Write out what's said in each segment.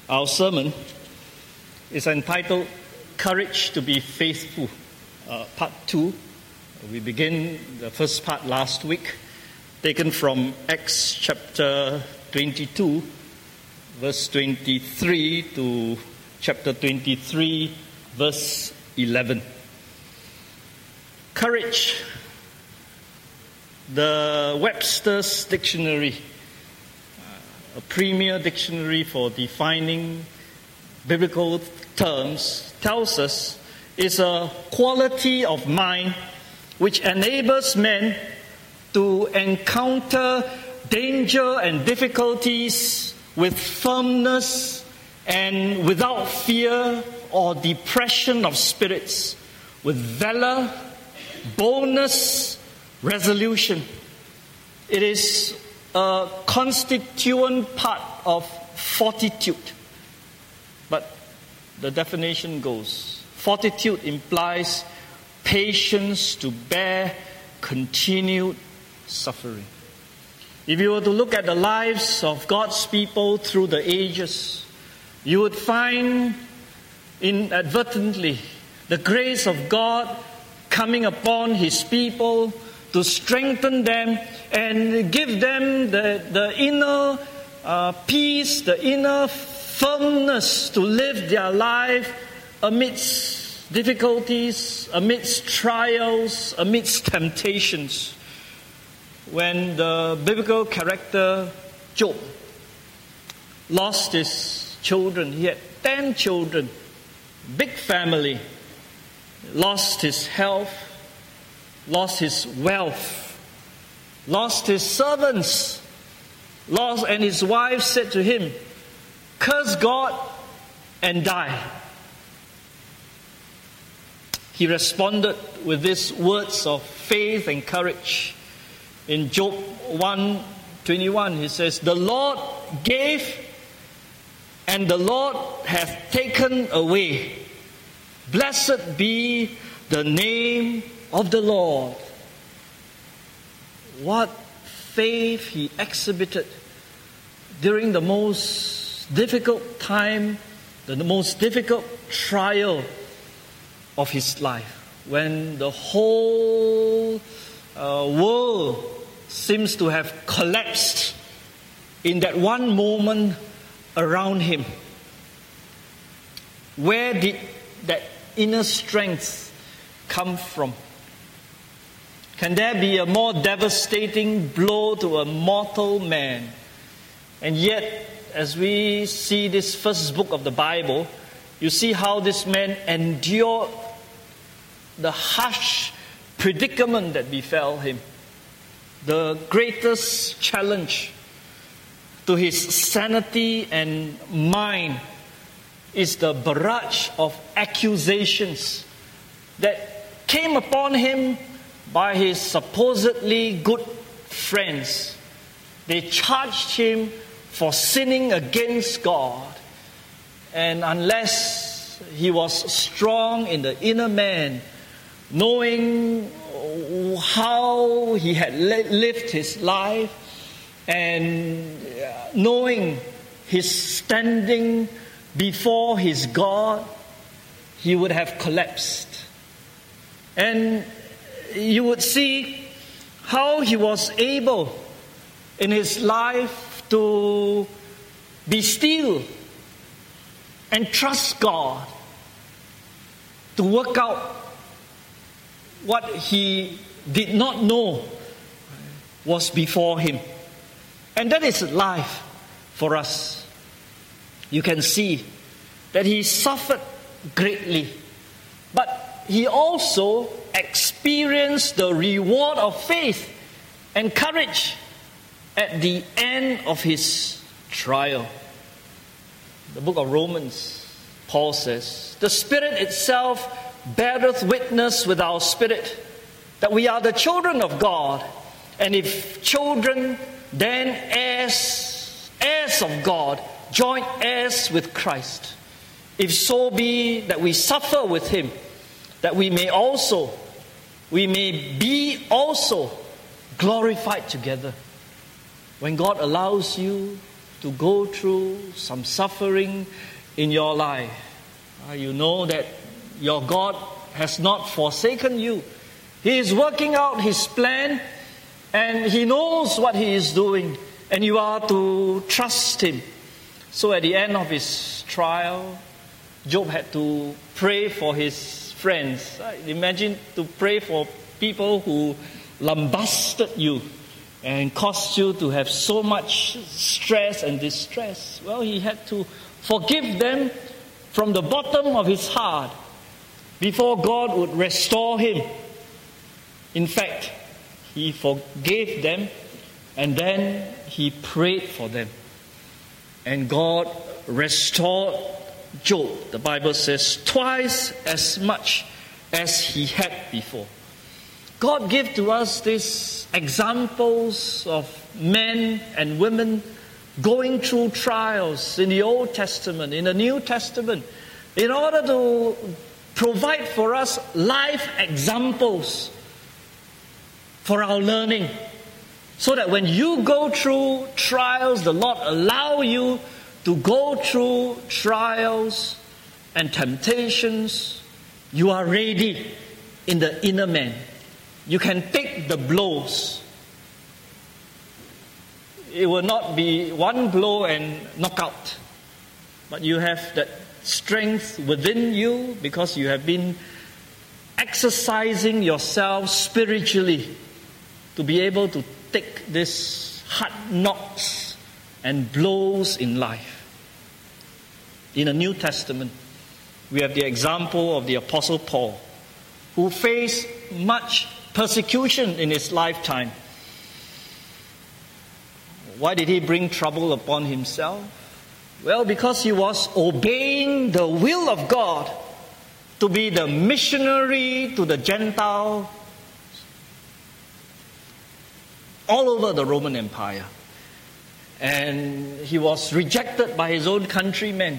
Our sermon is entitled Courage to be Faithful, Part 2. We begin the first part last week, taken from Acts chapter 22, verse 23 to chapter 23, verse 11. Courage. The Webster's Dictionary, a premier dictionary for defining biblical terms, tells us is a quality of mind which enables men to encounter danger and difficulties with firmness and without fear or depression of spirits, with valor, boldness, resolution. It is a constituent part of fortitude. But the definition goes, fortitude implies patience to bear continued suffering. If you were to look at the lives of God's people through the ages, you would find inadvertently the grace of God coming upon His people to strengthen them and give them the inner peace, the inner firmness to live their life amidst difficulties, amidst trials, amidst temptations. When the biblical character Job lost his children, he had 10 children, big family, lost his health, lost his wealth, lost his servants, and his wife said to him, "Curse God and die." He responded with these words of faith and courage. In Job 1:21, he says, "The Lord gave, and the Lord hath taken away. Blessed be the name of the Lord." What faith he exhibited during the most difficult time, the most difficult trial of his life, when the whole world seems to have collapsed in that one moment around him. Where did that inner strength come from? Can there be a more devastating blow to a mortal man? And yet, as we see this first book of the Bible, you see how this man endured the harsh predicament that befell him. The greatest challenge to his sanity and mind is the barrage of accusations that came upon him by his supposedly good friends. They charged him for sinning against God. And unless he was strong in the inner man, knowing how he had lived his life and knowing his standing before his God, he would have collapsed. And you would see how he was able in his life to be still and trust God to work out what he did not know was before him. And that is life for us. You can see that he suffered greatly, but he also experienced the reward of faith and courage at the end of his trial. The book of Romans, Paul says, "The Spirit itself beareth witness with our spirit that we are the children of God, and if children, then heirs of God, joint heirs with Christ. If so be that we suffer with him, that we may be also glorified together." When God allows you to go through some suffering in your life, you know that your God has not forsaken you. He is working out His plan, and He knows what He is doing, and you are to trust Him. So at the end of his trial, Job had to pray for his friends. Imagine to pray for people who lambasted you and caused you to have so much stress and distress. Well, he had to forgive them from the bottom of his heart before God would restore him. In fact, he forgave them and then he prayed for them. And God restored Job, the Bible says, twice as much as he had before. God gave to us these examples of men and women going through trials in the Old Testament, in the New Testament, in order to provide for us life examples for our learning. So that when you go through trials, the Lord allow you to go through trials and temptations, you are ready in the inner man. You can take the blows. It will not be one blow and knock out. But you have that strength within you because you have been exercising yourself spiritually to be able to take these hard knocks and blows in life. In the New Testament, we have the example of the Apostle Paul, who faced much persecution in his lifetime. Why did he bring trouble upon himself? Well, because he was obeying the will of God to be the missionary to the Gentile all over the Roman Empire. And he was rejected by his own countrymen.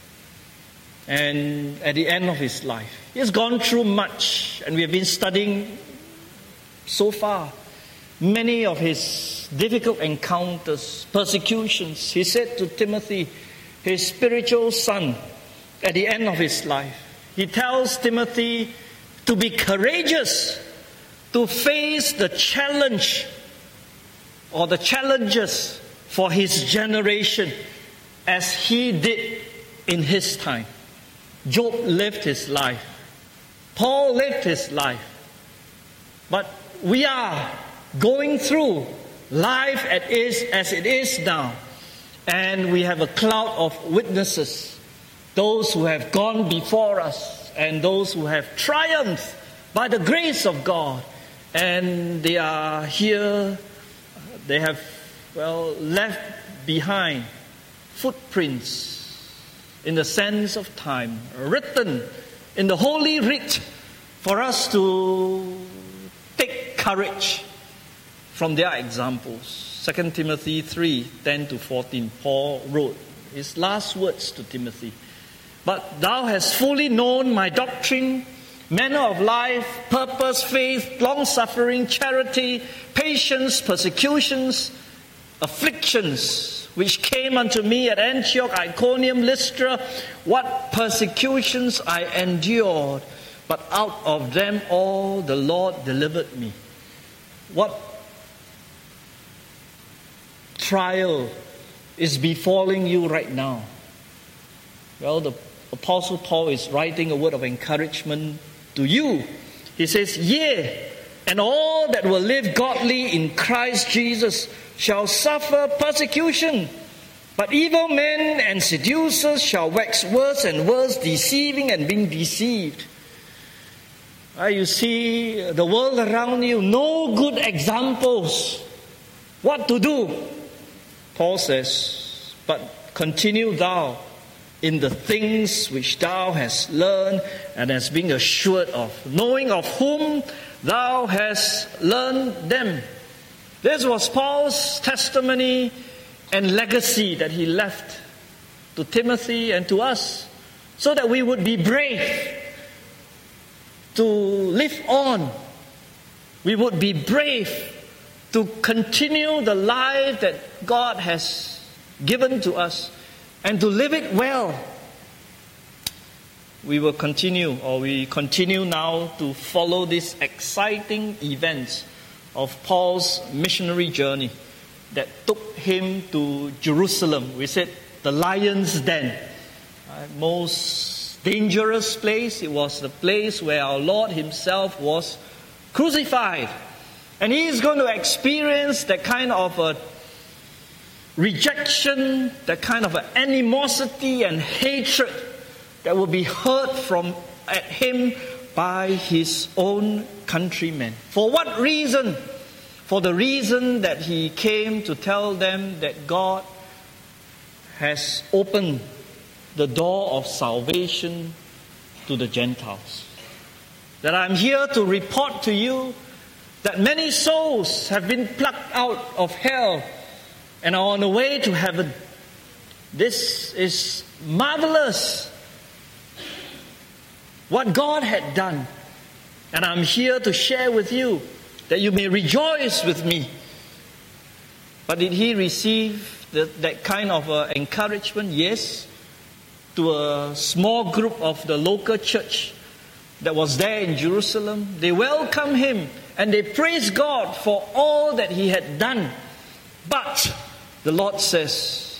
And at the end of his life, he has gone through much, and we have been studying so far many of his difficult encounters, persecutions. He said to Timothy, his spiritual son, at the end of his life, he tells Timothy to be courageous, to face the challenge or the challenges for his generation as he did in his time. Job lived his life. Paul lived his life. But we are going through life as it is now. And we have a cloud of witnesses. Those who have gone before us and those who have triumphed by the grace of God. And they are here. They have, left behind footprints in the sands of time, written in the Holy Writ for us to take courage from their examples. 2 Timothy 3:10-14, Paul wrote his last words to Timothy. But thou hast fully known my doctrine, manner of life, purpose, faith, long-suffering, charity, patience, persecutions, afflictions, which came unto me at Antioch, Iconium, Lystra, what persecutions I endured, but out of them all the Lord delivered me. What trial is befalling you right now? Well, the Apostle Paul is writing a word of encouragement to you. He says, yea, and all that will live godly in Christ Jesus shall suffer persecution. But evil men and seducers shall wax worse and worse, deceiving and being deceived. You see the world around you, no good examples. What to do? Paul says, but continue thou in the things which thou hast learned and hast been assured of, knowing of whom thou hast learned them. This was Paul's testimony and legacy that he left to Timothy and to us, so that we would be brave to live on. We would be brave to continue the life that God has given to us and to live it well. We continue now to follow these exciting events of Paul's missionary journey that took him to Jerusalem. We said the lion's den, most dangerous place. It was the place where our Lord himself was crucified. And he is going to experience that kind of a rejection, that kind of an animosity and hatred that will be heard from at him by his own countrymen. For what reason? For the reason that he came to tell them that God has opened the door of salvation to the Gentiles. That I'm here to report to you that many souls have been plucked out of hell and are on the way to heaven. This is marvelous, what God had done. And I'm here to share with you that you may rejoice with me. But did he receive that kind of encouragement? Yes. To a small group of the local church that was there in Jerusalem. They welcomed him and they praised God for all that he had done. But the Lord says,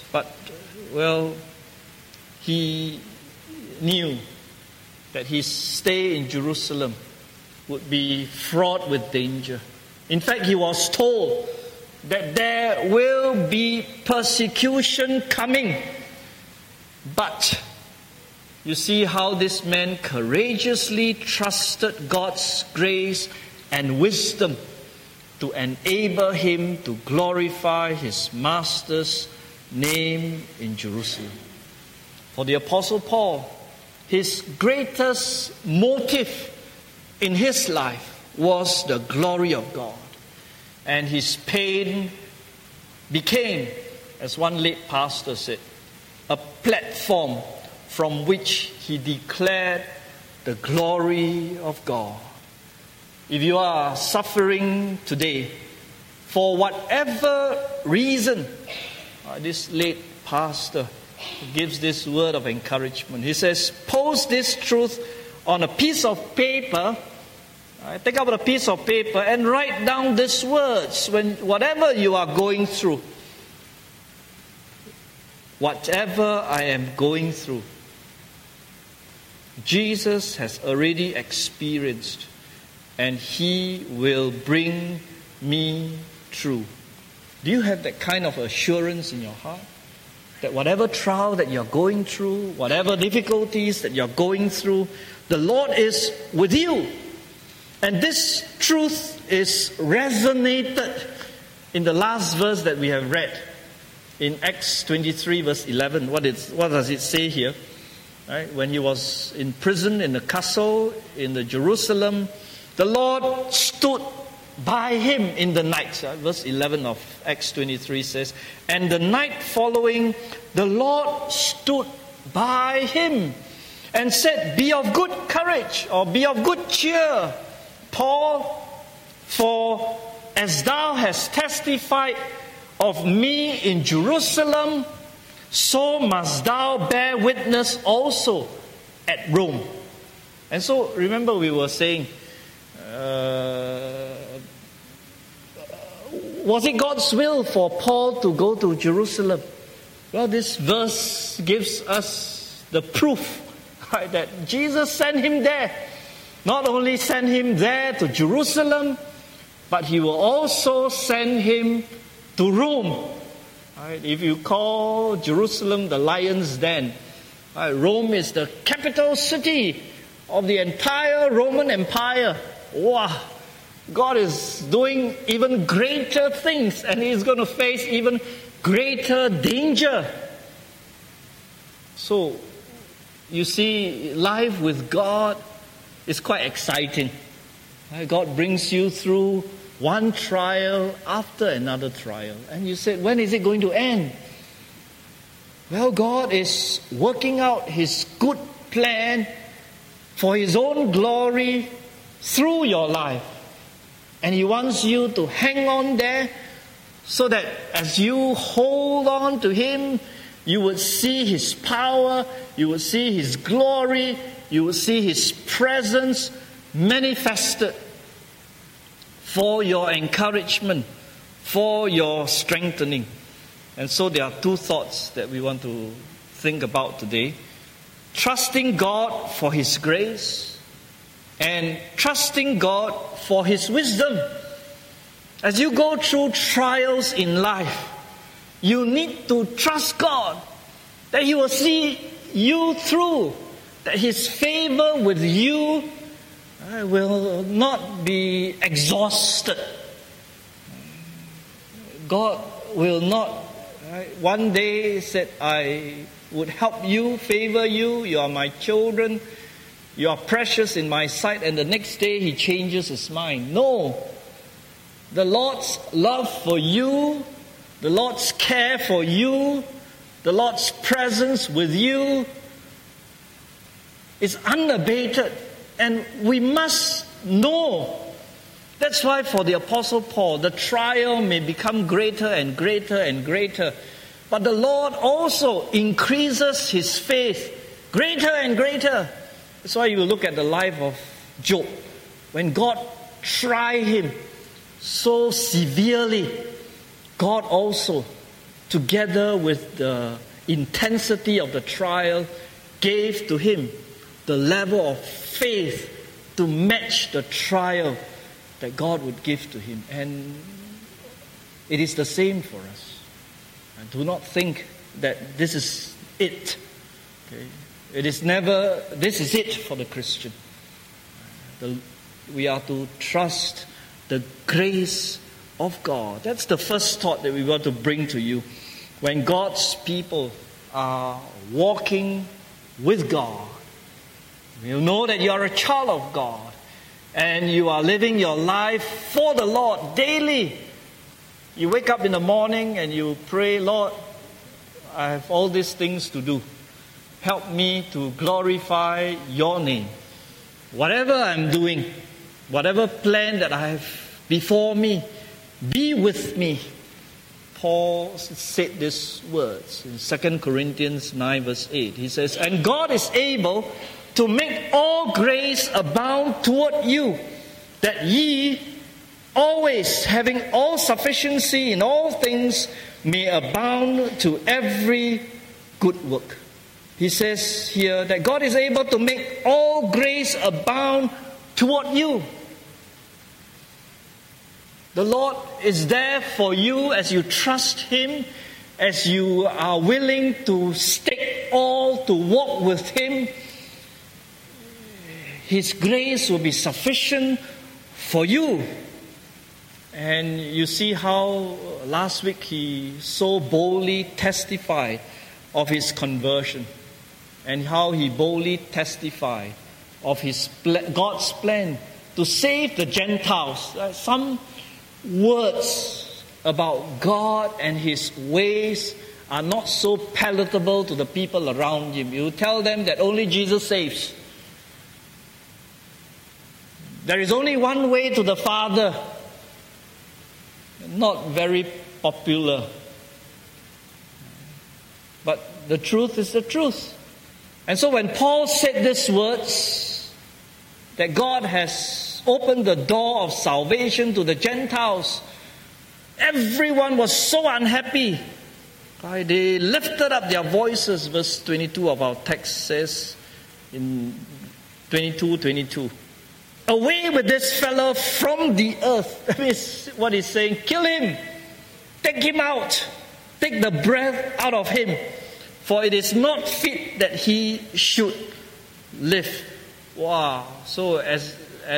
he knew that his stay in Jerusalem would be fraught with danger. In fact, he was told that there will be persecution coming. But you see how this man courageously trusted God's grace and wisdom to enable him to glorify his master's name in Jerusalem. For the Apostle Paul, his greatest motive in his life was the glory of God. And his pain became, as one late pastor said, a platform from which he declared the glory of God. If you are suffering today, for whatever reason, this late pastor gives this word of encouragement. He says, post this truth on a piece of paper. Take out a piece of paper and write down these words when whatever you are going through. Whatever I am going through, Jesus has already experienced, and he will bring me through. Do you have that kind of assurance in your heart? That whatever trial that you're going through, whatever difficulties that you're going through, the Lord is with you. And this truth is resonated in the last verse that we have read. In Acts 23 verse 11, what does it say here? Right? When he was in prison in the castle in the Jerusalem, the Lord stood by him in the night. Verse 11 of Acts 23 says, and the night following, the Lord stood by him and said, be of good courage, or be of good cheer, Paul, for as thou hast testified of me in Jerusalem, so must thou bear witness also at Rome. And so, remember we were saying, was it God's will for Paul to go to Jerusalem? Well, this verse gives us the proof, right, that Jesus sent him there. Not only send him there to Jerusalem, but he will also send him to Rome. Right? If you call Jerusalem the lion's den, right, Rome is the capital city of the entire Roman Empire. Wow! God is doing even greater things, and he is going to face even greater danger. So, you see, life with God is quite exciting. God brings you through one trial after another trial. And you said, when is it going to end? Well, God is working out his good plan for his own glory through your life. And he wants you to hang on there so that as you hold on to Him, you would see His power, you would see His glory, you would see His presence manifested for your encouragement, for your strengthening. And so there are two thoughts that we want to think about today. Trusting God for His grace and trusting God for His wisdom. As you go through trials in life, you need to trust God that He will see you through, that His favor with you will not be exhausted. God will not, one day said, I would help you, favor you, you are my children, you are precious in my sight, and the next day He changes His mind. No. The Lord's love for you, the Lord's care for you, the Lord's presence with you is unabated. And we must know. That's why for the Apostle Paul, the trial may become greater and greater and greater. But the Lord also increases his faith greater and greater. That's why you look at the life of Job. When God tried him so severely, God also, together with the intensity of the trial, gave to him the level of faith to match the trial that God would give to him. And it is the same for us. And do not think that this is it. Okay? It is never, this is it for the Christian. We are to trust the grace of God. That's the first thought that we want to bring to you. When God's people are walking with God, you know that you are a child of God and you are living your life for the Lord daily. You wake up in the morning and you pray, Lord, I have all these things to do. Help me to glorify your name. Whatever I'm doing, whatever plan that I have before me, be with me. Paul said these words in 2 Corinthians 9 verse 8. He says, and God is able to make all grace abound toward you, that ye always having all sufficiency in all things may abound to every good work. He says here that God is able to make all grace abound toward you. The Lord is there for you as you trust Him, as you are willing to stake all to walk with Him. His grace will be sufficient for you. And you see how last week he so boldly testified of his conversion, and how he boldly testified of his God's plan to save the Gentiles. Some words about God and His ways are not so palatable to the people around him. You tell them that only Jesus saves. There is only one way to the Father. Not very popular. But the truth is the truth. And so when Paul said these words, that God has opened the door of salvation to the Gentiles, everyone was so unhappy. They lifted up their voices. Verse 22 of our text says in 22:22. Away with this fellow from the earth. That is what he's saying. Kill him. Take him out. Take the breath out of him. For it is not fit that he should live. Wow. So as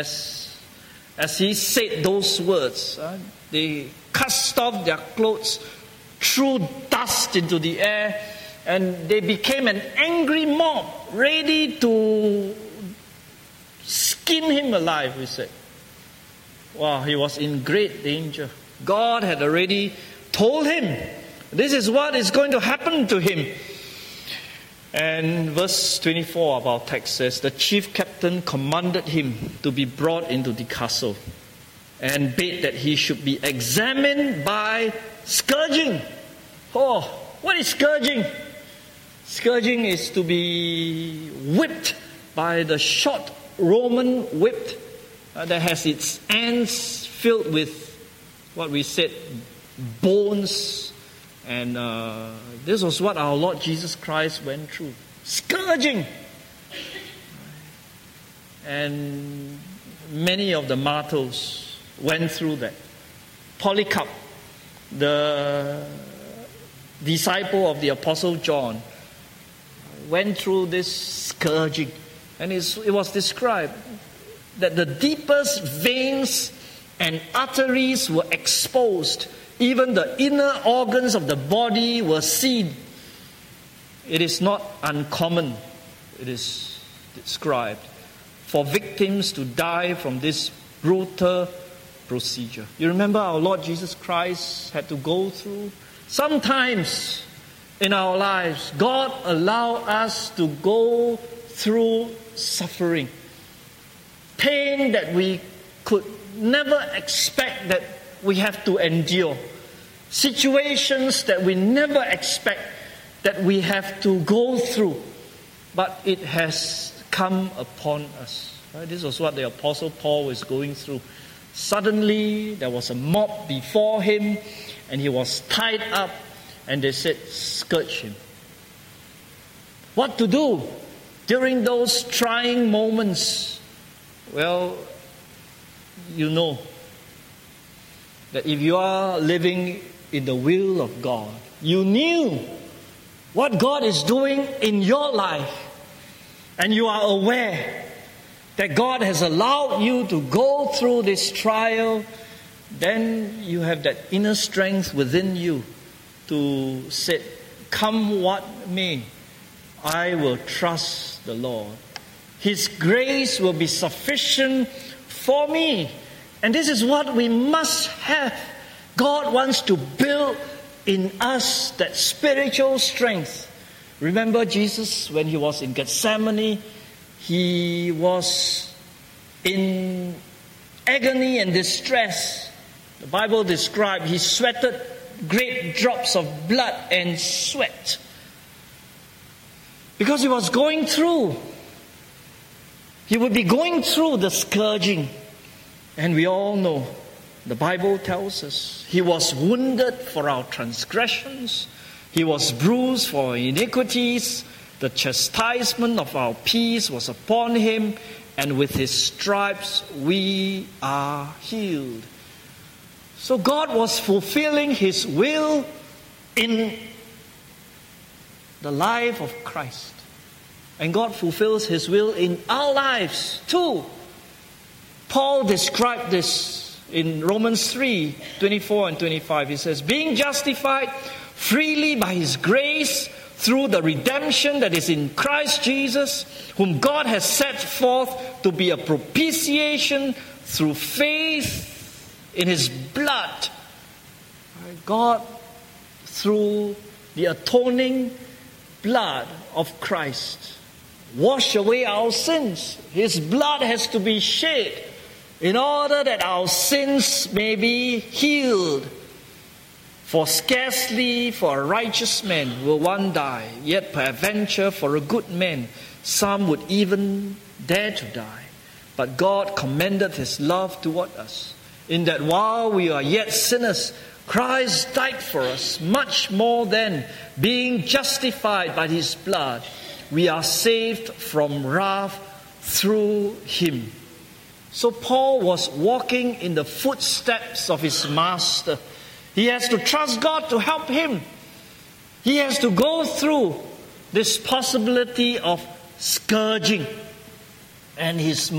he said those words, they cast off their clothes, threw dust into the air, and they became an angry mob, ready to skin him alive, we said. Wow, he was in great danger. God had already told him this is what is going to happen to him. And verse 24 of our text says, the chief captain commanded him to be brought into the castle. and bade that he should be examined by scourging. Oh, what is scourging? Scourging is to be whipped by the short Roman whip that has its ends filled with what we said, bones. And this was what our Lord Jesus Christ went through. Scourging. And many of the martyrs went through that. Polycarp, the disciple of the Apostle John, went through this scourging. And it was described that the deepest veins and arteries were exposed. Even the inner organs of the body were seen. It is not uncommon, it is described, for victims to die from this brutal procedure. You remember our Lord Jesus Christ had to go through? Sometimes in our lives, God allowed us to go through suffering. Pain that we could never expect that we have to endure. Situations that we never expect that we have to go through. But it has come upon us. This was what the Apostle Paul was going through. Suddenly, there was a mob before him, and he was tied up, and they said, scourge him. What to do during those trying moments? Well, you know that if you are living in the will of God, you knew what God is doing in your life, and you are aware that God has allowed you to go through this trial, then you have that inner strength within you to say, come what may, I will trust the Lord. His grace will be sufficient for me. And this is what we must have. God wants to build in us that spiritual strength. Remember Jesus, when he was in Gethsemane, he was in agony and distress. The Bible described he sweated great drops of blood and sweat because he was going through. He would be going through the scourging. And we all know, the Bible tells us, he was wounded for our transgressions, he was bruised for our iniquities, the chastisement of our peace was upon him, and with his stripes we are healed. So God was fulfilling his will in the life of Christ. And God fulfills his will in our lives too. Paul described this in Romans 3, 24 and 25. He says, being justified freely by his grace through the redemption that is in Christ Jesus, whom God has set forth to be a propitiation through faith in his blood. God, through the atoning blood of Christ, wash away our sins. His blood has to be shed in order that our sins may be healed. For scarcely for a righteous man will one die, yet peradventure for a good man some would even dare to die. But God commended his love toward us, in that while we are yet sinners, Christ died for us. Much more than, being justified by his blood, we are saved from wrath through him. So Paul was walking in the footsteps of his master. He has to trust God to help him. He has to go through this possibility of scourging. And in his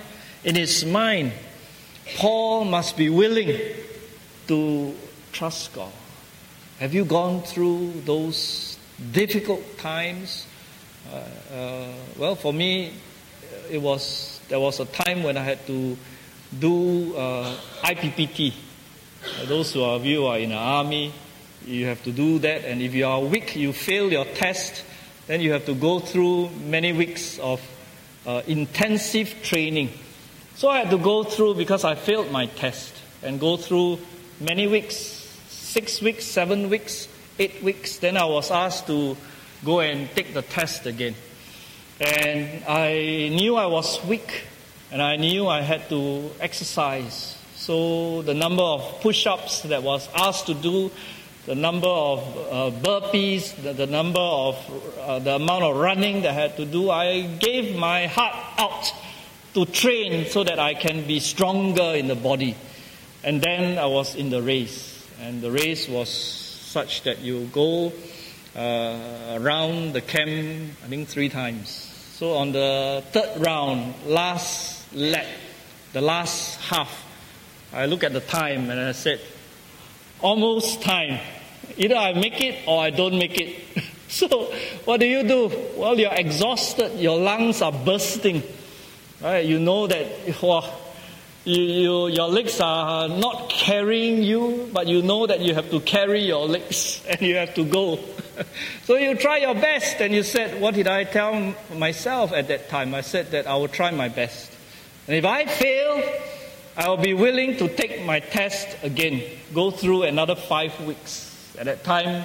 mind, Paul must be willing to trust God. Have you gone through those difficult times? Well, for me, there was a time when I had to do IPPT. Those of you who are in the army, you have to do that. And if you are weak, you fail your test, then you have to go through many weeks of intensive training. So I had to go through, because I failed my test, and go through many weeks, 6 weeks, 7 weeks, 8 weeks. Then I was asked to go and take the test again. And I knew I was weak, and I knew I had to exercise. So the number of push-ups that was asked to do, the number of burpees, the number of the amount of running that I had to do, I gave my heart out to train so that I can be stronger in the body. And then I was in the race. And the race was such that you go around the camp, I think 3 times. So on the 3rd round, last lap, the last half, I look at the time and I said, almost time. Either I make it or I don't make it. So what do? Well, you're exhausted. Your lungs are bursting. Right? You know that your legs are not carrying you, but you know that you have to carry your legs and you have to go. So you try your best. And you said, what did I tell myself at that time? I said that I will try my best. And if I fail, I will be willing to take my test again, go through another 5 weeks. At that time,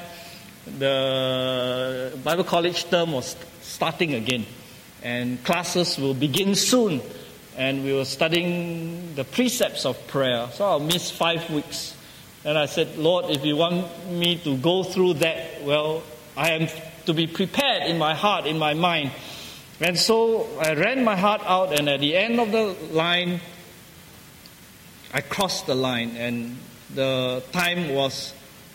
the Bible college term was starting again, and classes will begin soon, and we were studying the precepts of prayer. So I'll miss 5 weeks. And I said, Lord, if you want me to go through that, well, I am to be prepared in my heart, in my mind. And so I ran my heart out, and at the end of the line, I crossed the line, and the time was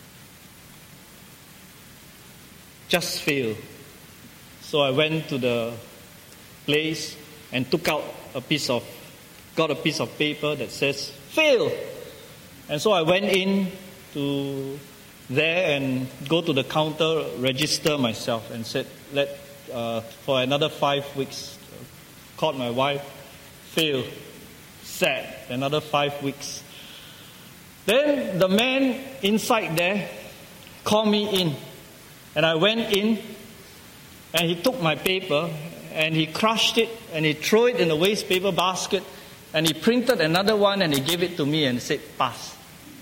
just fail. So I went to the place and got a piece of paper that says fail. And so I went in to there and go to the counter, register myself, and said, for another 5 weeks. Called my wife, fail, sad, another 5 weeks. Then the man inside there called me in. And I went in, and he took my paper, and he crushed it, and he threw it in the waste paper basket, and he printed another one, and he gave it to me, and said, pass.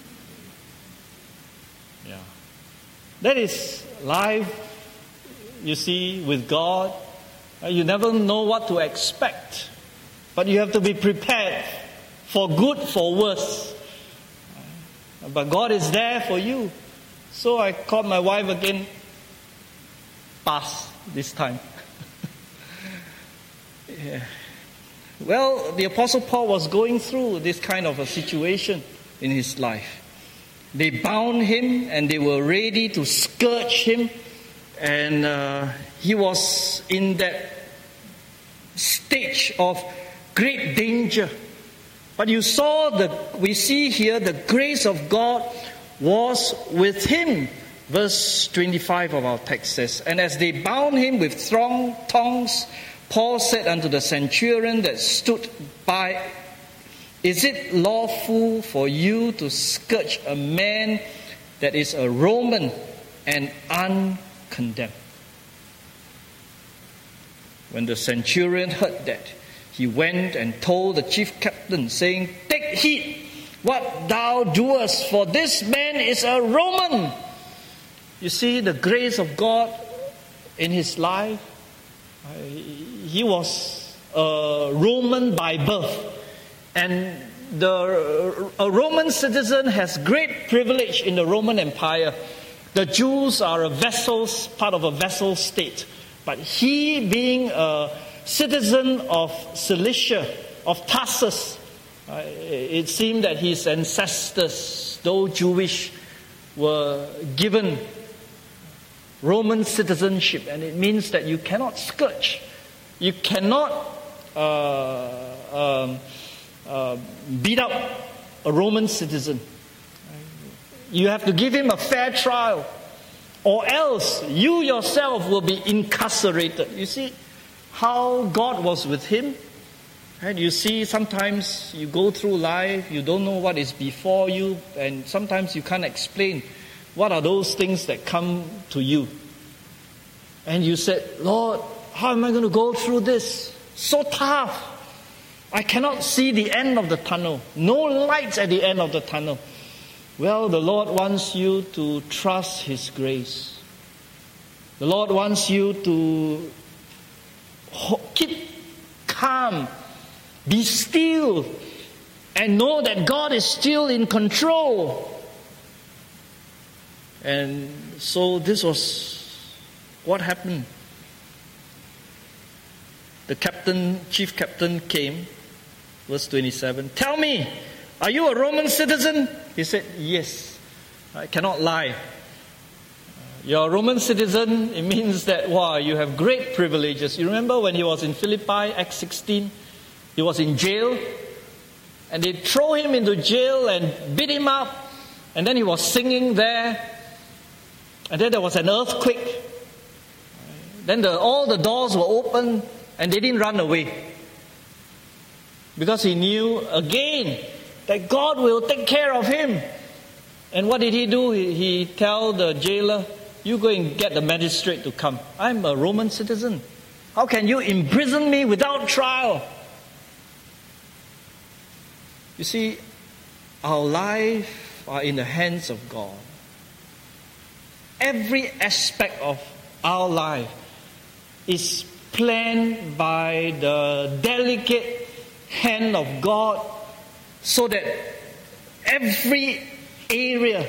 Yeah. That is life, you see, with God. You never know what to expect, but you have to be prepared for good, for worse. But God is there for you. So I called my wife again, pass this time. Yeah. Well, the Apostle Paul was going through this kind of a situation in his life. They bound him and they were ready to scourge him, and he was in that stage of great danger. But we see here the grace of God was with him. Verse 25 of our text says, and as they bound him with strong tongs, Paul said unto the centurion that stood by, is it lawful for you to scourge a man that is a Roman and uncondemned? When the centurion heard that, he went and told the chief captain, saying, take heed what thou doest, for this man is a Roman. You see the grace of God in his life. He was a Roman by birth. And a Roman citizen has great privilege in the Roman Empire. The Jews are part of a vassal state. But he, being a citizen of Cilicia, of Tarsus, it seemed that his ancestors, though Jewish, were given Roman citizenship, and it means that you cannot scourge. You cannot beat up a Roman citizen. You have to give him a fair trial, or else you yourself will be incarcerated. You see how God was with him? And you see, sometimes you go through life, you don't know what is before you, and sometimes you can't explain what are those things that come to you. And you said, Lord, how am I going to go through this? So tough. I cannot see the end of the tunnel. No lights at the end of the tunnel. Well, the Lord wants you to trust His grace. The Lord wants you to keep calm, be still, and know that God is still in control. And so this was what happened. The chief captain came, verse 27. Tell me, are you a Roman citizen? He said, yes. I cannot lie. You're a Roman citizen, it means that, wow, you have great privileges. You remember when he was in Philippi, Acts 16? He was in jail, and they throw him into jail and beat him up, and then he was singing there, and then there was an earthquake. Then all the doors were open, and they didn't run away. Because he knew, again, that God will take care of him. And what did he do? He tell the jailer, you go and get the magistrate to come. I'm a Roman citizen. How can you imprison me without trial? You see, our lives are in the hands of God. Every aspect of our life is planned by the delicate hand of God, so that every area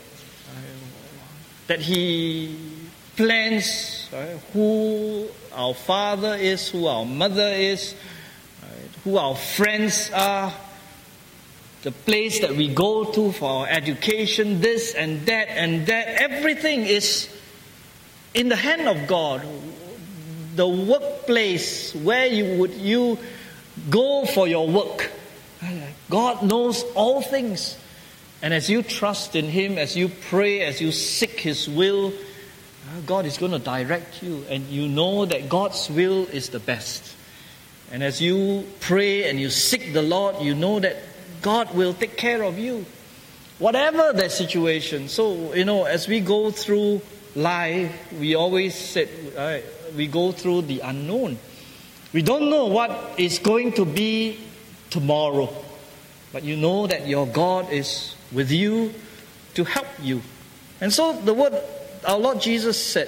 that He plans, who our father is, who our mother is, who our friends are, the place that we go to for our education, this and that, everything is in the hand of God. The workplace where you go for your work, God knows all things. And as you trust in Him, as you pray, as you seek His will, God is going to direct you, and you know that God's will is the best. And as you pray and you seek the Lord, you know that God will take care of you, whatever the situation. So, as we go through life, we always said, we go through the unknown. We don't know what is going to be tomorrow, but you know that your God is with you to help you. And so the word our Lord Jesus said,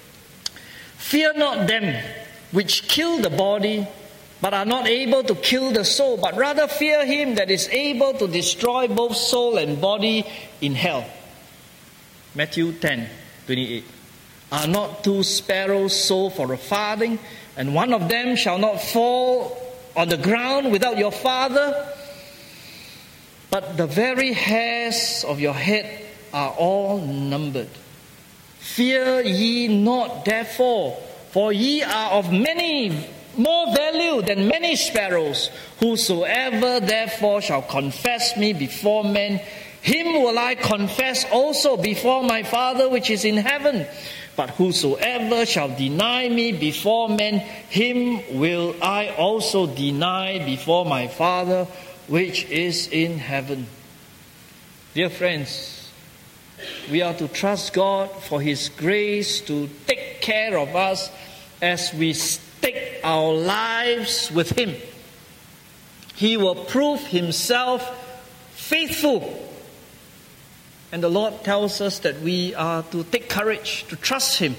fear not them which kill the body, but are not able to kill the soul, but rather fear Him that is able to destroy both soul and body in hell. Matthew 10:28. Are not 2 sparrows sold for a farthing, and one of them shall not fall on the ground without your Father? But the very hairs of your head are all numbered. Fear ye not, therefore, for ye are of many more value than many sparrows. Whosoever therefore shall confess me before men, him will I confess also before my Father which is in heaven. But whosoever shall deny me before men, him will I also deny before my Father which is in heaven. Dear friends, we are to trust God for His grace to take care of us as we stake our lives with Him. He will prove Himself faithful. And the Lord tells us that we are to take courage, to trust Him.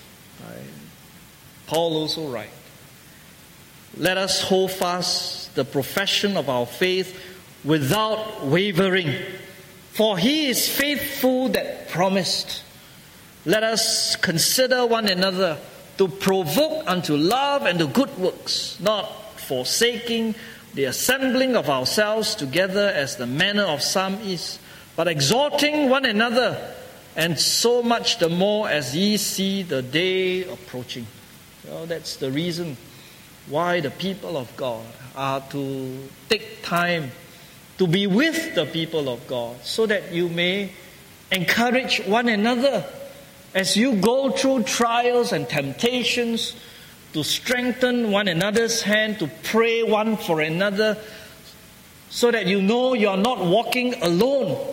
Paul also writes, let us hold fast the profession of our faith without wavering, for He is faithful that promised. Let us consider one another to provoke unto love and to good works, not forsaking the assembling of ourselves together as the manner of some is, but exhorting one another, and so much the more as ye see the day approaching. Well, that's the reason why the people of God are to take time to be with the people of God, so that you may encourage one another as you go through trials and temptations, to strengthen one another's hand, to pray one for another, so that you know you are not walking alone.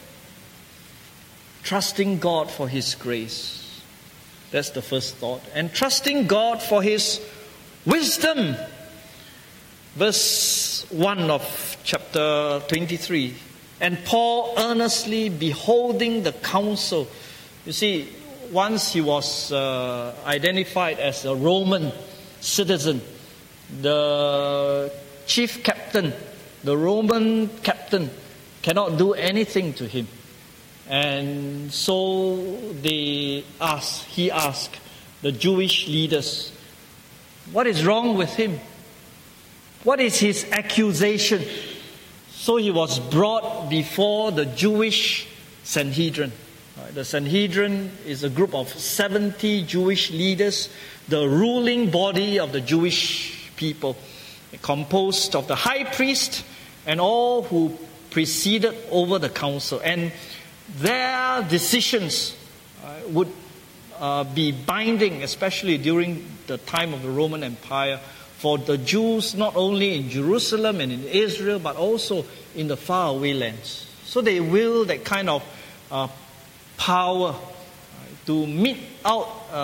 Trusting God for His grace. That's the first thought. And trusting God for His wisdom. verse 1 of chapter 23. And Paul, earnestly beholding the council. You see, once he was identified as a Roman citizen, the chief captain, the Roman captain, cannot do anything to him. And so he asked the Jewish leaders, what is wrong with him? What is his accusation? So he was brought before the Jewish Sanhedrin. The Sanhedrin is a group of 70 Jewish leaders, the ruling body of the Jewish people, composed of the high priest and all who presided over the council. And their decisions would be binding, especially during the time of the Roman Empire, for the Jews not only in Jerusalem and in Israel, but also in the faraway lands. So they will that kind of power to mete out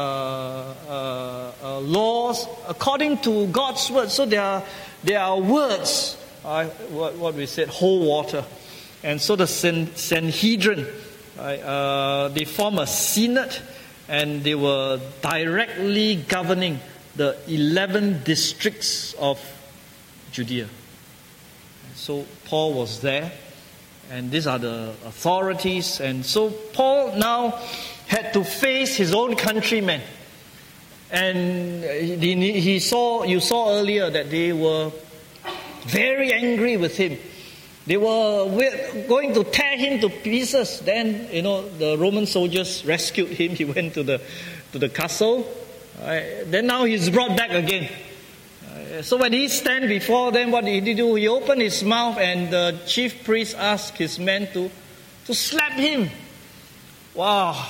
laws according to God's word. So there are words, what we said, hold water. And so the Sanhedrin, they form a synod, and they were directly governing the 11 districts of Judea. So Paul was there, and these are the authorities. And so Paul now had to face his own countrymen. And you saw earlier that they were very angry with him. They were going to tear him to pieces. Then, the Roman soldiers rescued him. He went to the castle. Then now he's brought back again. So when he stand before them, what did he do? He opened his mouth, and the chief priest asked his men to slap him. Wow.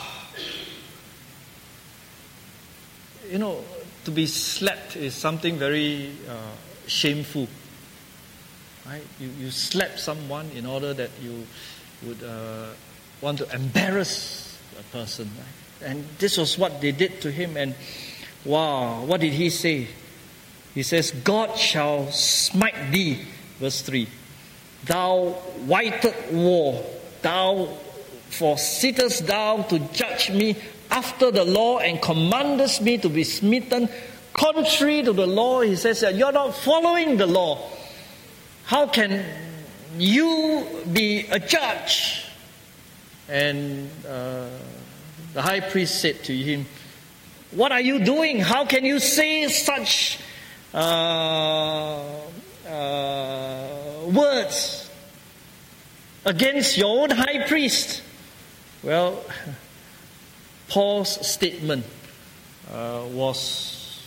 To be slapped is something very shameful. Right? You slap someone in order that you would want to embarrass a person. Right? And this was what they did to him. And wow, what did he say? He says, God shall smite thee, verse 3. Thou whited war, for sittest thou to judge me after the law, and commandest me to be smitten contrary to the law. He says that you're not following the law. How can you be a judge? And the high priest said to him, what are you doing? How can you say such words against your own high priest? Well, Paul's statement was,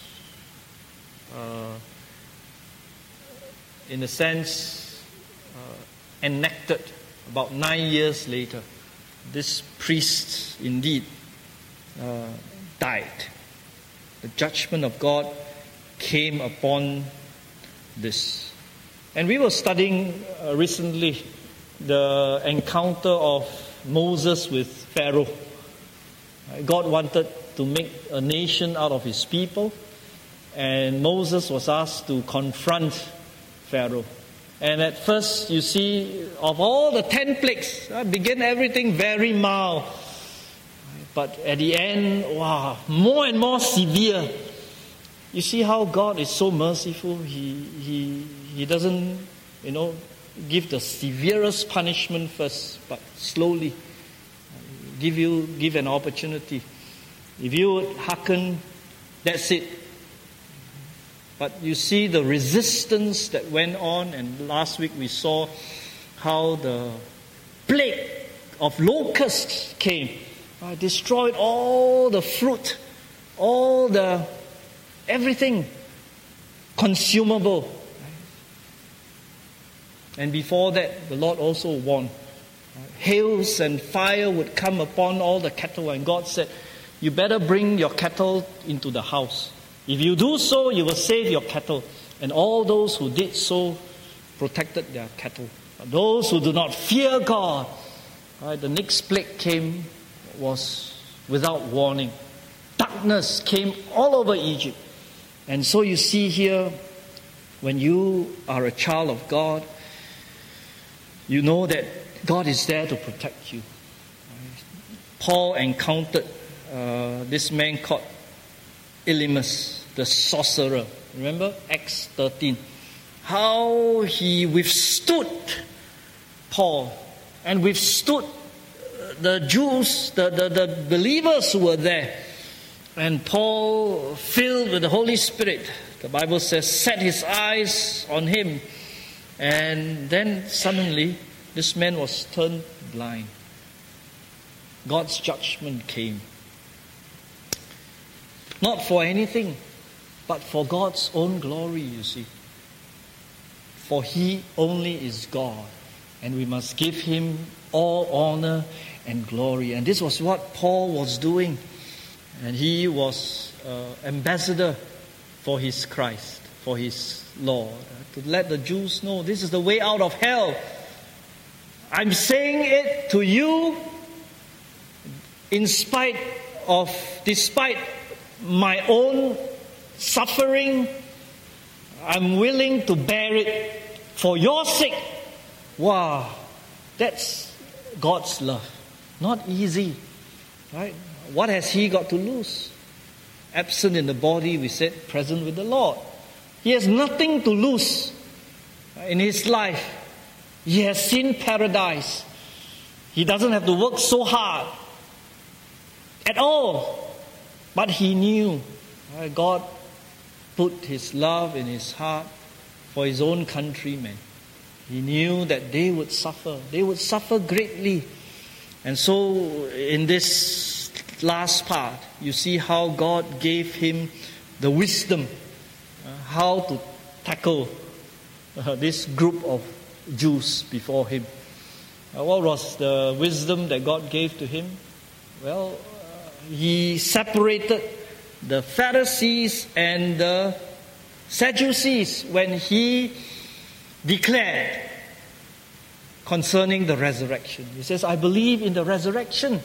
in a sense, enacted about 9 years later. This priest indeed died. The judgment of God came upon this. And we were studying recently the encounter of Moses with Pharaoh. God wanted to make a nation out of his people, and Moses was asked to confront Pharaoh. And at first, you see, of all the 10 plagues, began everything very mild. But at the end, wow, more and more severe. You see how God is so merciful. He doesn't, give the severest punishment first, but slowly give an opportunity. If you would hearken, that's it. But you see the resistance that went on, and last week we saw how the plague of locusts came, destroyed all the fruit, everything consumable. And before that, the Lord also warned. Hails and fire would come upon all the cattle, and God said, you better bring your cattle into the house. If you do so, you will save your cattle. And all those who did so protected their cattle. But those who do not fear God, the next plague came, was without warning. Darkness came all over Egypt. And so you see here, When you are a child of God, you know that God is there to protect you. Paul encountered this man called Elymas, the sorcerer. Remember Acts 13? How he withstood Paul and withstood the Jews, the believers who were there. And Paul, filled with the Holy Spirit, the Bible says, set his eyes on him. And then suddenly, this man was turned blind. God's judgment came. Not for anything, but for God's own glory, you see. For He only is God, and we must give Him all honor and glory. And this was what Paul was doing. And he was ambassador for his Christ, for his Lord, to let the Jews know this is the way out of hell. I'm saying it to you despite my own suffering. I'm willing to bear it for your sake. Wow, that's God's love. Not easy, right? What has he got to lose? Absent in the body, we said, present with the Lord. He has nothing to lose in his life. He has seen paradise. He doesn't have to work so hard at all. But he knew God put His love in his heart for his own countrymen. He knew that they would suffer. They would suffer greatly. And so in this last part, you see how God gave him the wisdom how to tackle this group of Jews before him. What was the wisdom that God gave to him? Well, he separated the Pharisees and the Sadducees when he declared concerning the resurrection. He says, I believe in the resurrection.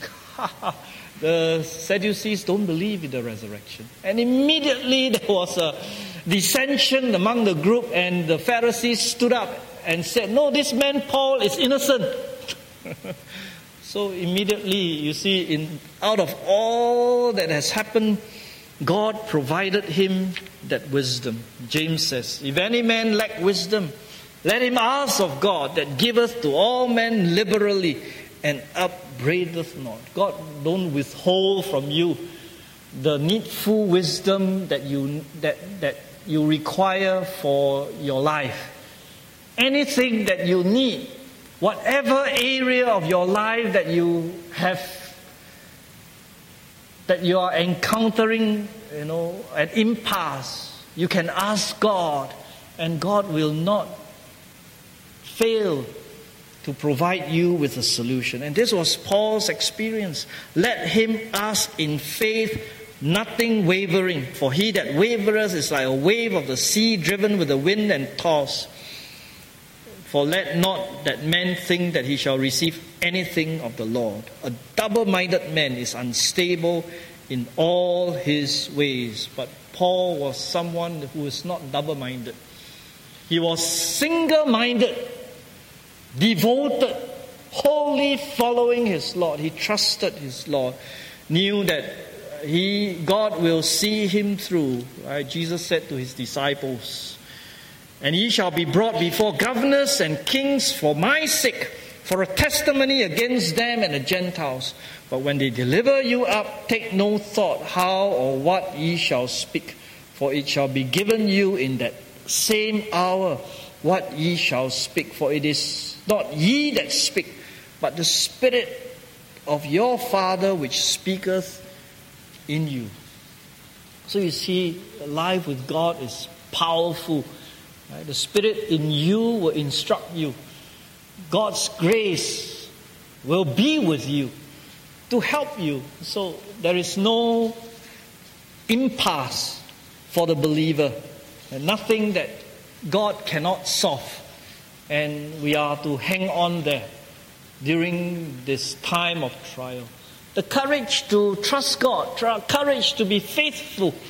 The Sadducees don't believe in the resurrection. And immediately there was a dissension among the group, and the Pharisees stood up and said, no, this man Paul is innocent. So immediately, you see, out of all that has happened, God provided him that wisdom. James says, if any man lack wisdom, let him ask of God, that giveth to all men liberally and upbraideth not. God don't withhold from you the needful wisdom that you require for your life. Anything that you need, whatever area of your life that you have, that you are encountering, an impasse, you can ask God, and God will not fail to provide you with a solution. And this was Paul's experience. Let him ask in faith, nothing wavering. For he that wavereth is like a wave of the sea, driven with the wind and tossed. For let not that man think that he shall receive anything of the Lord. A double-minded man is unstable in all his ways. But Paul was someone who is not double-minded. He was single-minded, devoted, wholly following his Lord. He trusted his Lord, knew that God will see him through. Right? Jesus said to his disciples, and ye shall be brought before governors and kings for my sake, for a testimony against them and the Gentiles. But when they deliver you up, take no thought how or what ye shall speak, for it shall be given you in that same hour what ye shall speak. For it is not ye that speak, but the Spirit of your Father which speaketh in you. So you see, life with God is powerful. Right? The Spirit in you will instruct you. God's grace will be with you to help you. So there is no impasse for the believer. And nothing that God cannot solve. And we are to hang on there during this time of trial. The courage to trust God, courage to be faithful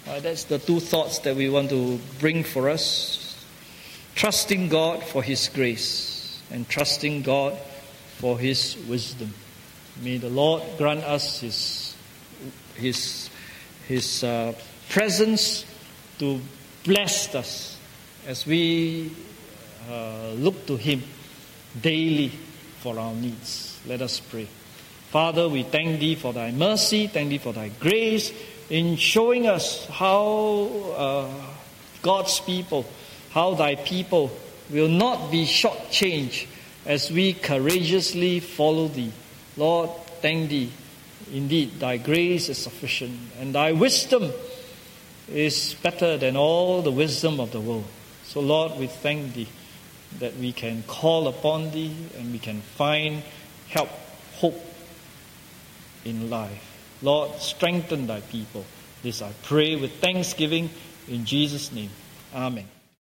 That's the two thoughts that we want to bring for us. Trusting God for His grace and trusting God for His wisdom. May the Lord grant us His presence to bless us as we look to Him daily for our needs. Let us pray. Father, we thank Thee for Thy mercy, thank Thee for Thy grace in showing us how God's people, how Thy people will not be shortchanged as we courageously follow Thee. Lord, thank Thee. Indeed, Thy grace is sufficient, and Thy wisdom is better than all the wisdom of the world. So Lord, we thank Thee that we can call upon Thee and we can find help, hope in life. Lord, strengthen Thy people. This I pray with thanksgiving in Jesus' name. Amen.